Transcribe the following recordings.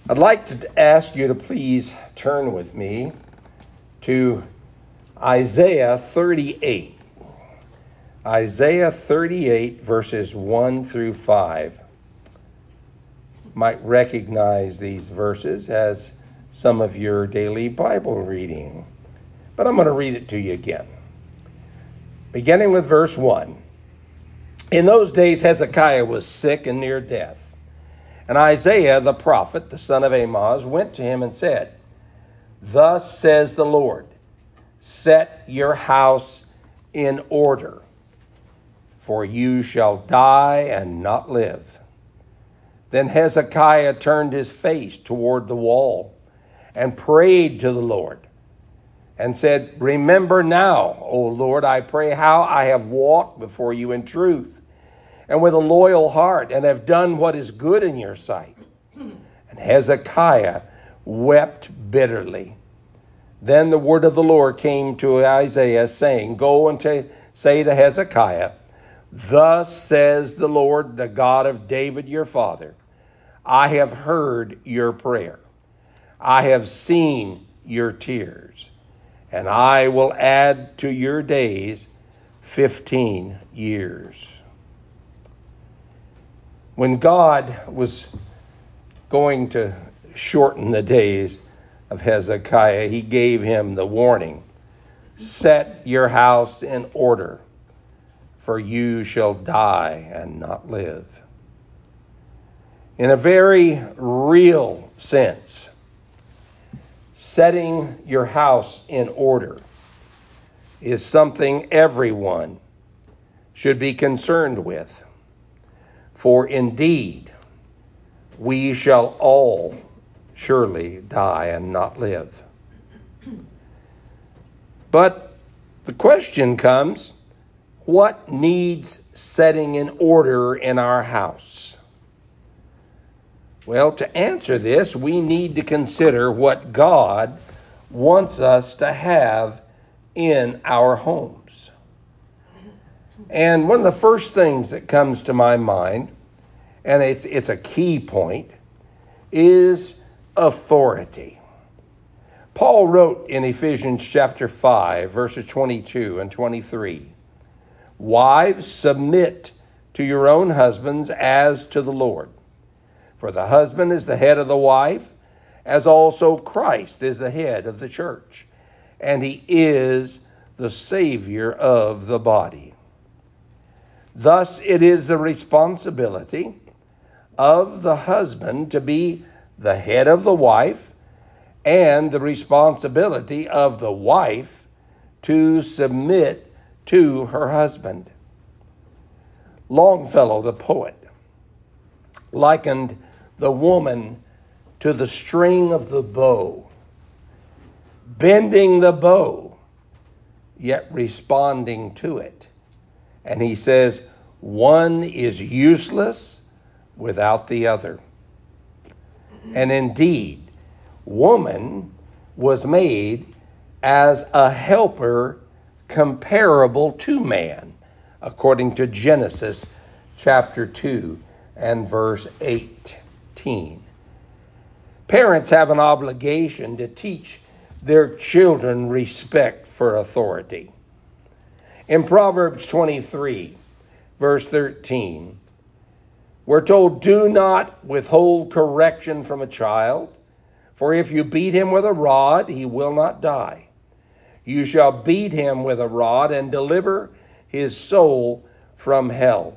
I'd like to ask you to please turn with me to Isaiah 38. Isaiah 38, verses 1 through 5. You might recognize these verses as some of your daily Bible reading, but I'm going to read it to you again. Beginning with verse 1. In those days Hezekiah was sick and near death. And Isaiah the prophet, the son of Amoz, went to him and said, Thus says the Lord, set your house in order, for you shall die and not live. Then Hezekiah turned his face toward the wall and prayed to the Lord and said, Remember now, O Lord, I pray, how I have walked before you in truth and with a loyal heart, and have done what is good in your sight. And Hezekiah wept bitterly. Then the word of the Lord came to Isaiah, saying, Go and say to Hezekiah, Thus says the Lord, the God of David your father, I have heard your prayer. I have seen your tears, and I will add to your days 15 years. When God was going to shorten the days of Hezekiah, he gave him the warning, Set your house in order, for you shall die and not live. In a very real sense, setting your house in order is something everyone should be concerned with. For indeed, we shall all surely die and not live. But the question comes, what needs setting in order in our house? Well, to answer this, we need to consider what God wants us to have in our homes. And one of the first things that comes to my mind, and it's a key point, is authority. Paul wrote in Ephesians chapter 5, verses 22 and 23, Wives, submit to your own husbands as to the Lord. For the husband is the head of the wife, as also Christ is the head of the church, and he is the Savior of the body. Thus it is the responsibility of the husband to be the head of the wife, and the responsibility of the wife to submit to her husband. Longfellow, the poet, likened the woman to the string of the bow, bending the bow, yet responding to it. And he says, one is useless without the other. And indeed, woman was made as a helper comparable to man, according to Genesis chapter 2 and verse 18. Parents have an obligation to teach their children respect for authority. In Proverbs 23, verse 13, we're told, Do not withhold correction from a child, for if you beat him with a rod, he will not die. You shall beat him with a rod and deliver his soul from hell.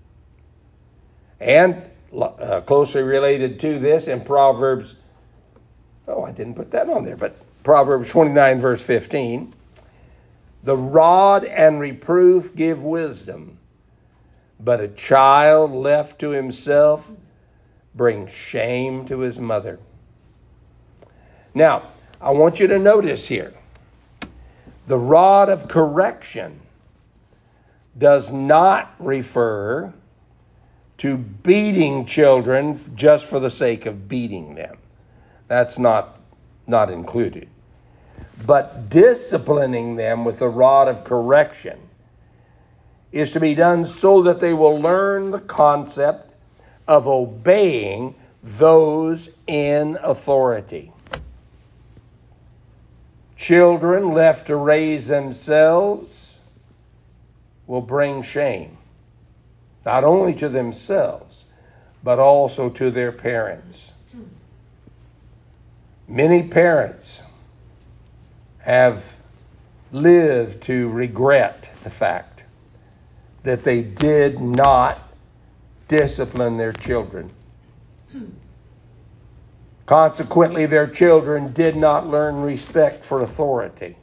And closely related to this in Proverbs, I didn't put that on there, but Proverbs 29, verse 15, the rod and reproof give wisdom, but a child left to himself brings shame to his mother. Now, I want you to notice here, the rod of correction does not refer to beating children just for the sake of beating them. That's not included. But disciplining them with the rod of correction is to be done so that they will learn the concept of obeying those in authority. Children left to raise themselves will bring shame, not only to themselves, but also to their parents. Many parents have lived to regret the fact that they did not discipline their children. Consequently, their children did not learn respect for authority.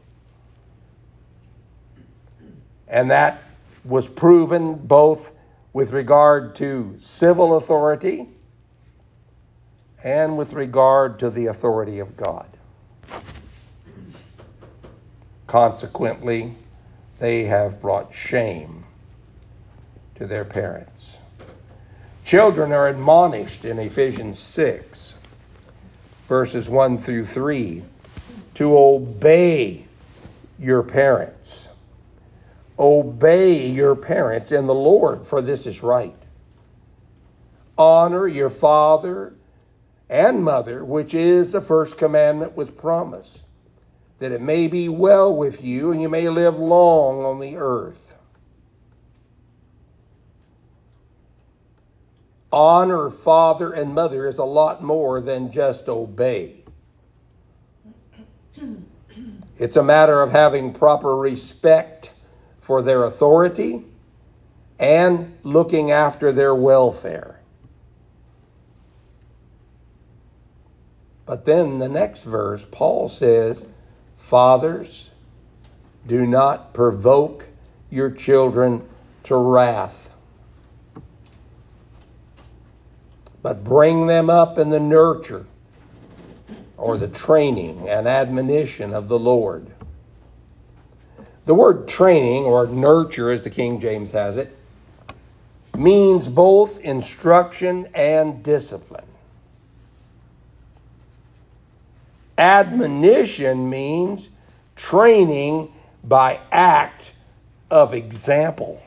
And that was proven both with regard to civil authority and with regard to the authority of God. Consequently, they have brought shame to their parents. Children are admonished in Ephesians 6, verses 1 through 3, to obey your parents. Obey your parents in the Lord, for this is right. Honor your father and mother, which is the first commandment with promise, that it may be well with you and you may live long on the earth. Honor father and mother is a lot more than just obey. It's a matter of having proper respect for their authority and looking after their welfare. But then the next verse, Paul says, fathers, do not provoke your children to wrath, but bring them up in the nurture or the training and admonition of the Lord. The word training, or nurture as the King James has it, means both instruction and discipline. Admonition means training by act of example,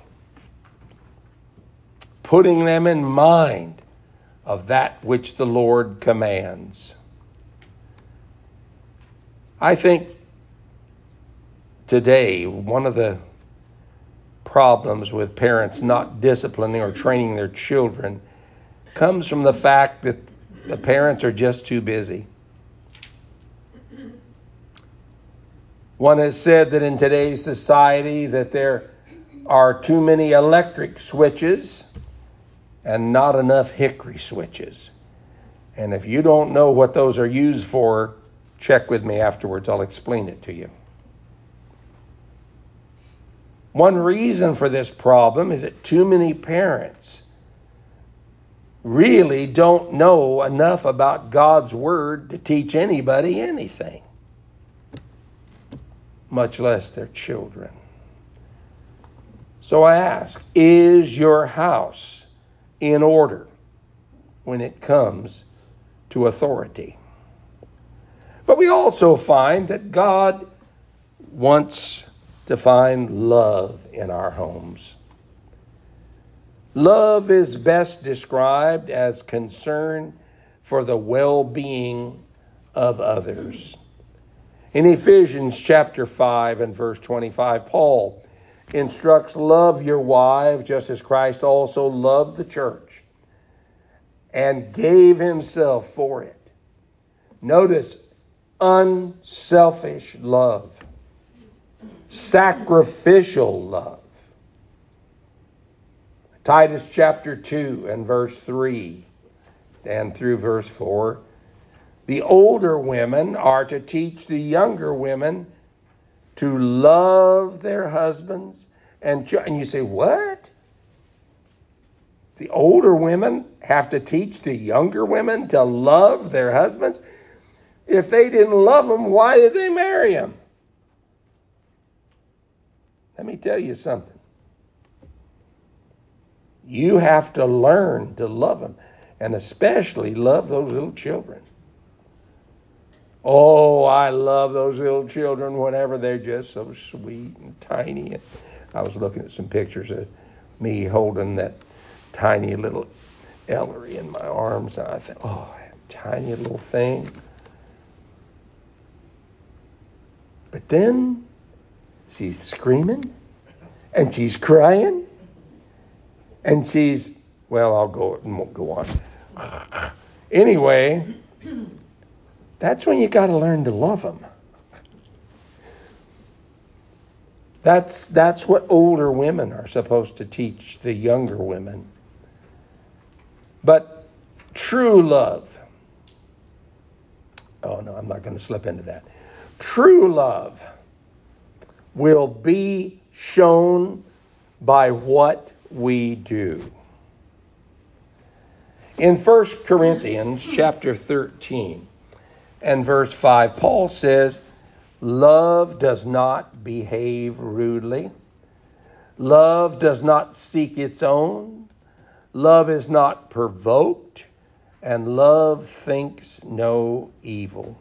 putting them in mind of that which the Lord commands. I think today one of the problems with parents not disciplining or training their children comes from the fact that the parents are just too busy. One has said that in today's society that there are too many electric switches and not enough hickory switches. And if you don't know what those are used for, check with me afterwards. I'll explain it to you. One reason for this problem is that too many parents really don't know enough about God's Word to teach anybody anything, much less their children. So I ask, is your house in order when it comes to authority? But we also find that God wants to find love in our homes. Love is best described as concern for the well-being of others. In Ephesians chapter 5 and verse 25, Paul instructs, love your wives just as Christ also loved the church and gave himself for it. Notice, unselfish love, sacrificial love. Titus chapter 2 and verse 3 and through verse 4, the older women are to teach the younger women to love their husbands. And you say, what? The older women have to teach the younger women to love their husbands? If they didn't love them, why did they marry them? Let me tell you something. You have to learn to love them, and especially love those little children. Oh, I love those little children whenever they're just so sweet and tiny. I was looking at some pictures of me holding that tiny little Ellery in my arms, and I thought, oh, tiny little thing. But then she's screaming, and she's crying, and she's, well, I'll go and won't go on. Anyway, that's when you got to learn to love them. That's what older women are supposed to teach the younger women. But true love, oh no, I'm not going to slip into that. True love will be shown by what we do. In 1 Corinthians chapter 13 and verse 5, Paul says, love does not behave rudely. Love does not seek its own. Love is not provoked. And love thinks no evil.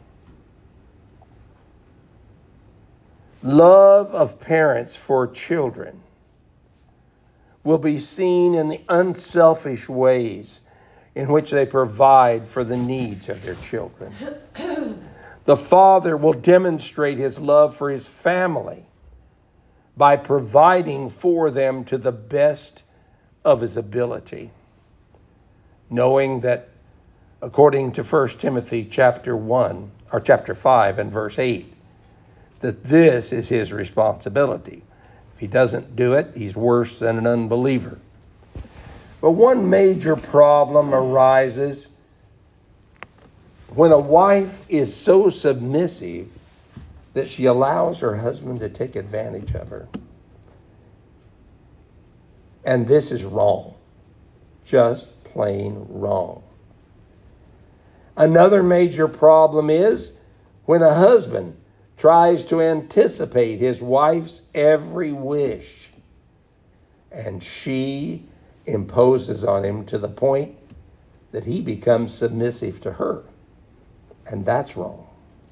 Love of parents for children will be seen in the unselfish ways in which they provide for the needs of their children. The father will demonstrate his love for his family by providing for them to the best of his ability, knowing that according to 1 Timothy chapter 1 or chapter 5 and verse 8, that this is his responsibility. If he doesn't do it, he's worse than an unbeliever. But one major problem arises when a wife is so submissive that she allows her husband to take advantage of her. And this is wrong. Just plain wrong. Another major problem is when a husband tries to anticipate his wife's every wish, and she imposes on him to the point that he becomes submissive to her. And that's wrong.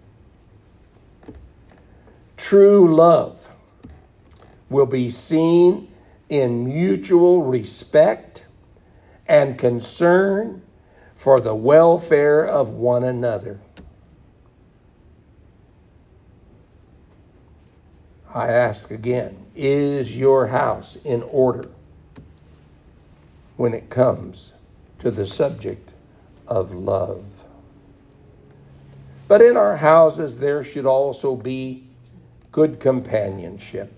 True love will be seen in mutual respect and concern for the welfare of one another. I ask again, is your house in order when it comes to the subject of love? But in our houses, there should also be good companionship.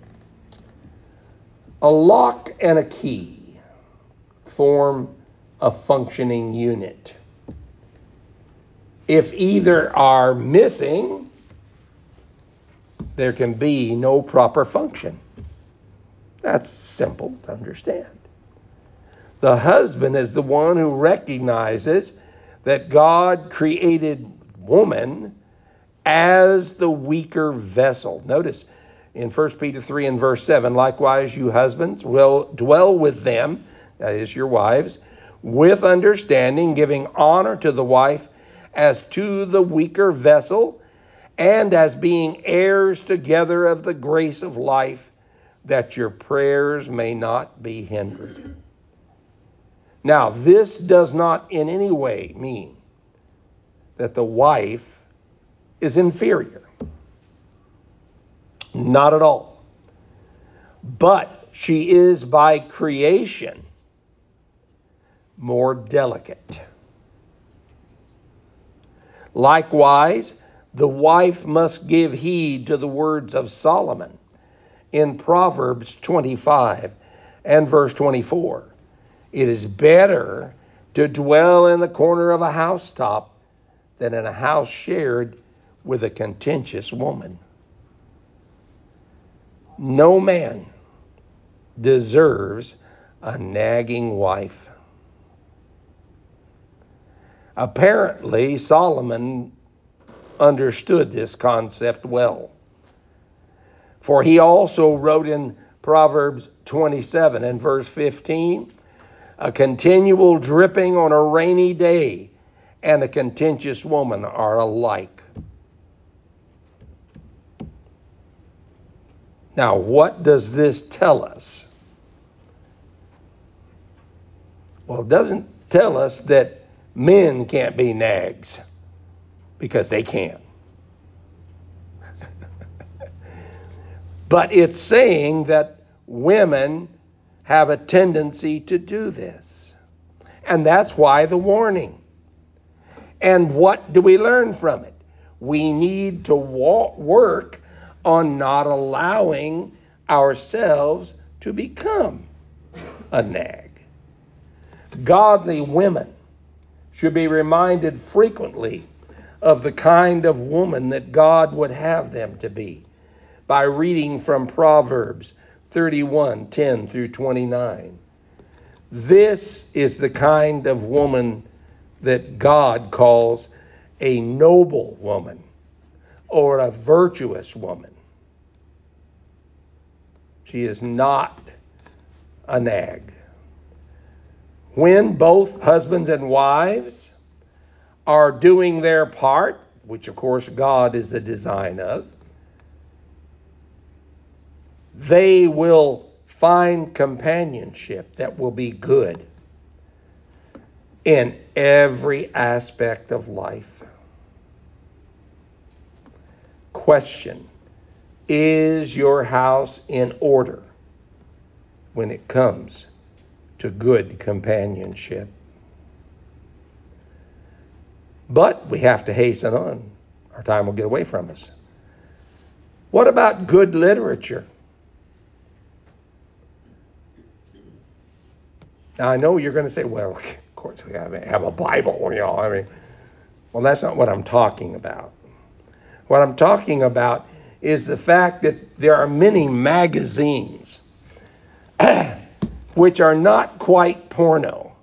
A lock and a key form a functioning unit. If either are missing, there can be no proper function. That's simple to understand. The husband is the one who recognizes that God created woman as the weaker vessel. Notice in 1 Peter 3 and verse 7, likewise you husbands will dwell with them, that is your wives, with understanding, giving honor to the wife as to the weaker vessel, and as being heirs together of the grace of life, that your prayers may not be hindered. Now, this does not in any way mean that the wife is inferior. Not at all. But she is by creation more delicate. Likewise, the wife must give heed to the words of Solomon in Proverbs 25 and verse 24. It is better to dwell in the corner of a housetop than in a house shared with a contentious woman. No man deserves a nagging wife. Apparently, Solomon understood this concept well. For he also wrote in Proverbs 27 and verse 15, a continual dripping on a rainy day and a contentious woman are alike. Now, what does this tell us? Well, it doesn't tell us that men can't be nags, because they can. But it's saying that women have a tendency to do this. And that's why the warning. And what do we learn from it? We need to work on not allowing ourselves to become a nag. Godly women should be reminded frequently of the kind of woman that God would have them to be by reading from Proverbs 31:10 through 29. This is the kind of woman that God calls a noble woman or a virtuous woman. She is not a nag. When both husbands and wives are doing their part, which of course God is the design of, they will find companionship that will be good in every aspect of life. Question: is your house in order when it comes to good companionship? But we have to hasten on. Our time will get away from us. What about good literature? Now, I know you're going to say, well, of course, we have a Bible, well, that's not what I'm talking about. What I'm talking about is the fact that there are many magazines which are not quite porno,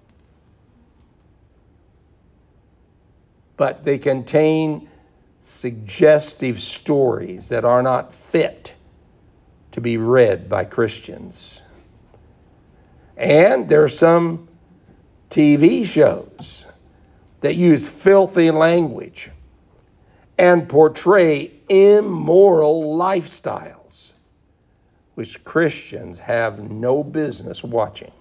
but they contain suggestive stories that are not fit to be read by Christians. And there are some TV shows that use filthy language and portray immoral lifestyles, which Christians have no business watching.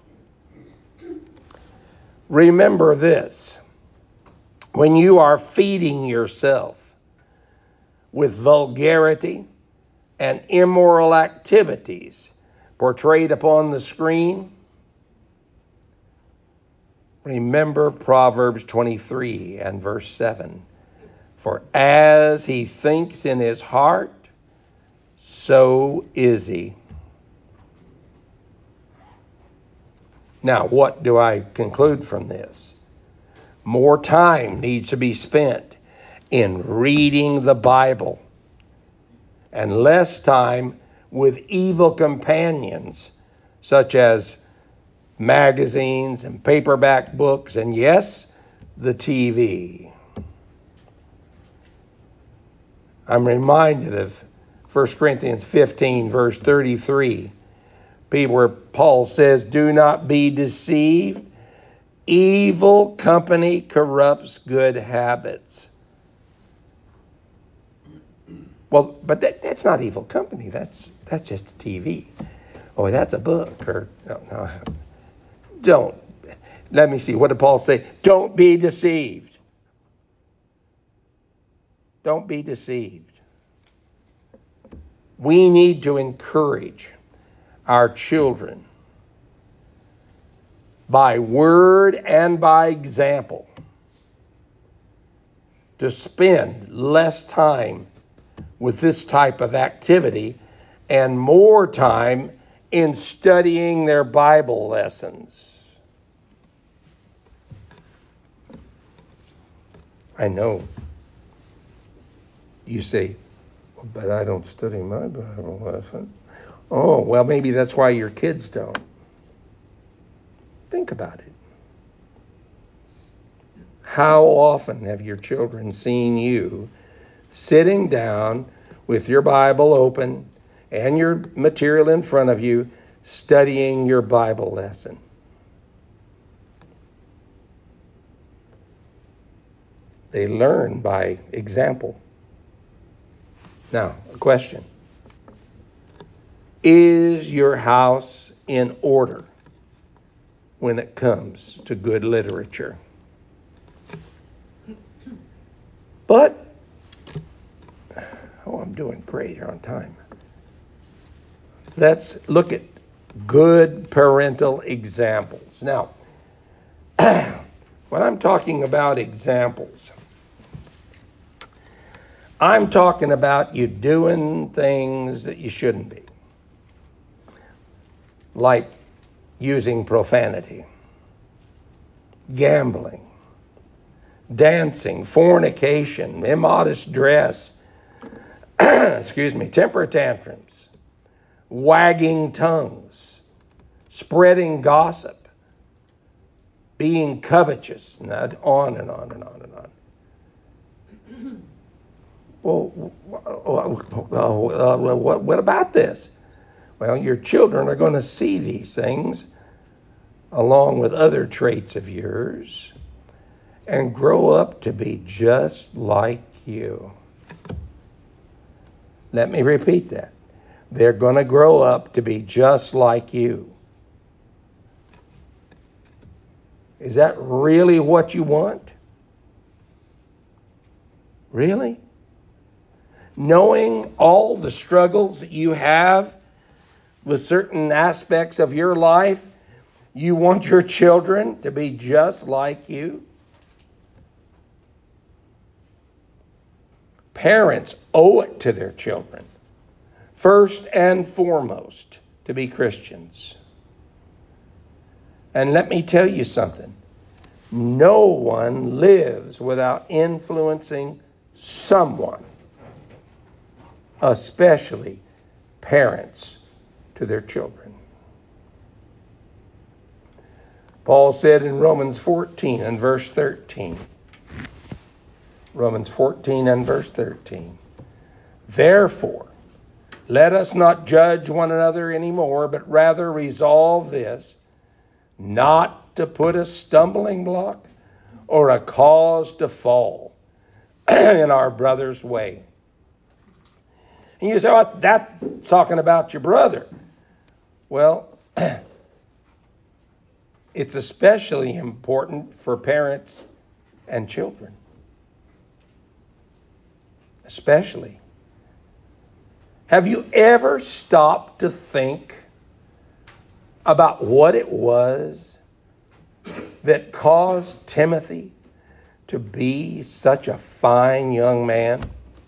Remember this: when you are feeding yourself with vulgarity and immoral activities portrayed upon the screen, remember Proverbs 23 and verse 7. For as he thinks in his heart, so is he. Now, what do I conclude from this? More time needs to be spent in reading the Bible and less time with evil companions such as magazines and paperback books and, yes, the TV. I'm reminded of 1 Corinthians 15, verse 33, where Paul says, do not be deceived. Evil company corrupts good habits. Well, but that's not evil company. That's just a TV. Or that's a book. Or no. Don't. Let me see. What did Paul say? Don't be deceived. Don't be deceived. We need to encourage our children by word and by example to spend less time with this type of activity and more time in studying their Bible lessons. I know you say, but I don't study my Bible lesson. Oh, well, maybe that's why your kids don't. Think about it. How often have your children seen you sitting down with your Bible open and your material in front of you, studying your Bible lesson? They learn by example. Now, a question. Is your house in order when it comes to good literature. But, I'm doing great here on time. Let's look at good parental examples. Now, when I'm talking about examples, I'm talking about you doing things that you shouldn't be, like using profanity, gambling, dancing, fornication, immodest dress, temper tantrums, wagging tongues, spreading gossip, being covetous, and on and on and on and on. Well, what about this? Well, your children are going to see these things along with other traits of yours and grow up to be just like you. Let me repeat that. They're going to grow up to be just like you. Is that really what you want? Really? Knowing all the struggles that you have with certain aspects of your life, you want your children to be just like you? Parents owe it to their children, first and foremost, to be Christians. And let me tell you something. No one lives without influencing someone, especially parents, to their children. Paul said in Romans 14 and verse 13, Romans 14 and verse 13, therefore, let us not judge one another anymore, but rather resolve this, not to put a stumbling block or a cause to fall in our brother's way. And you say, oh, that's talking about your brother. Well, it's especially important for parents and children. Especially. Have you ever stopped to think about what it was that caused Timothy to be such a fine young man?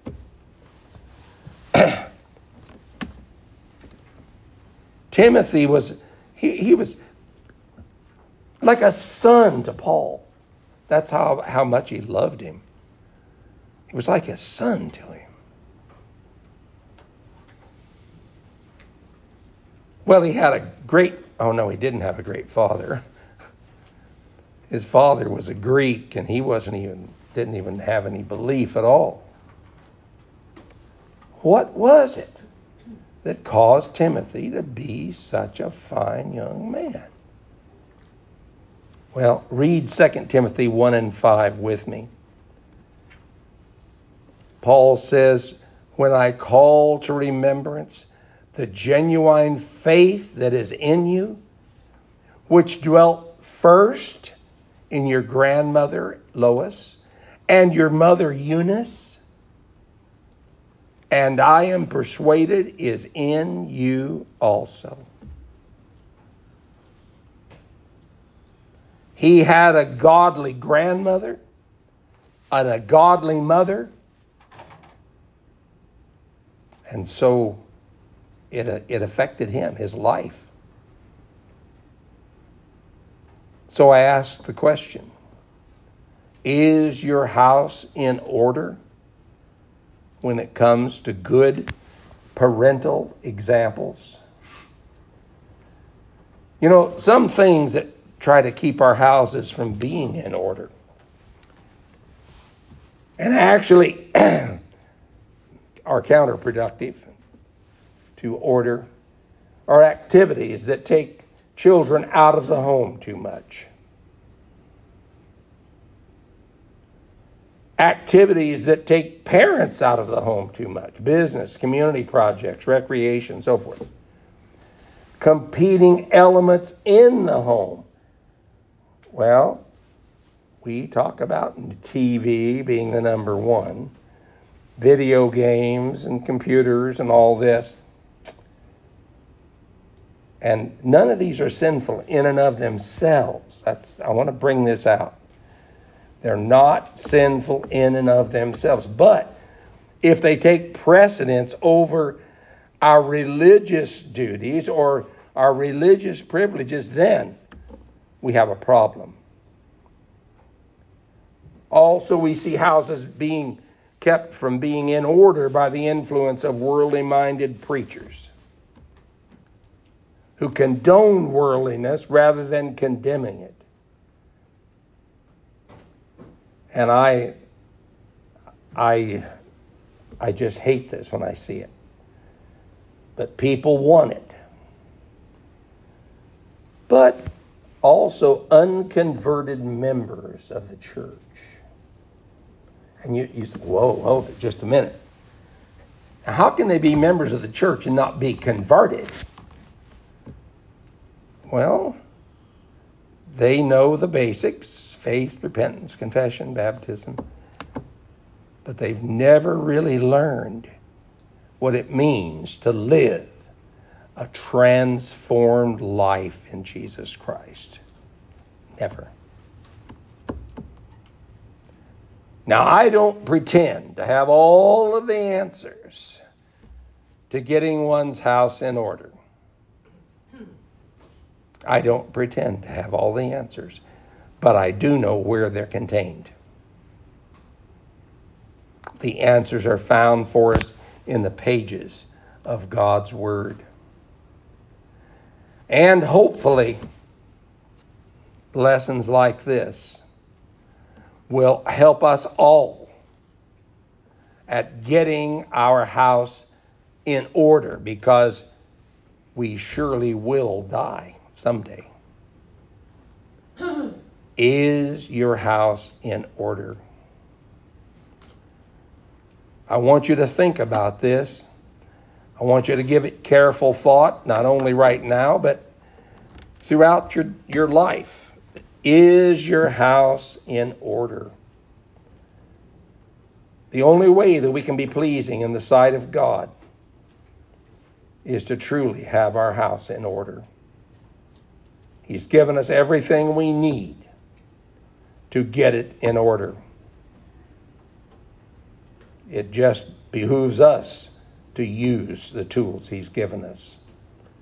Timothy was, he was like a son to Paul. That's how much he loved him. He was like a son to him. Well, he had a great, he didn't have a great father. His father was a Greek, and he didn't even have any belief at all. What was it that caused Timothy to be such a fine young man? Well, read 2 Timothy 1 and 5 with me. Paul says, when I call to remembrance the genuine faith that is in you, which dwelt first in your grandmother Lois and your mother Eunice, and I am persuaded is in you also. He had a godly grandmother and a godly mother, and so it affected him, his life. So I ask the question, is your house in order when it comes to good parental examples? You know, some things that try to keep our houses from being in order, and actually are counterproductive to order, are activities that take children out of the home too much. Activities that take parents out of the home too much. Business, community projects, recreation, so forth. Competing elements in the home Well, we talk about TV being the number one, video games and computers and all this. And none of these are sinful in and of themselves. I want to bring this out. They're not sinful in and of themselves. But if they take precedence over our religious duties or our religious privileges, then we have a problem. Also, we see houses being kept from being in order by the influence of worldly-minded preachers who condone worldliness rather than condemning it. And I just hate this when I see it. But people want it. But also unconverted members of the church. And you say, whoa, just a minute. Now, how can they be members of the church and not be converted? Well, they know the basics: faith, repentance, confession, baptism. But they've never really learned what it means to live a transformed life in Jesus Christ. Never. Now, I don't pretend to have all of the answers to getting one's house in order. I don't pretend to have all the answers, but I do know where they're contained. The answers are found for us in the pages of God's Word. And hopefully, lessons like this will help us all at getting our house in order, because we surely will die someday. Is your house in order? I want you to think about this. I want you to give it careful thought, not only right now, but throughout your life. Is your house in order? The only way that we can be pleasing in the sight of God is to truly have our house in order. He's given us everything we need to get it in order. It just behooves us to use the tools He's given us.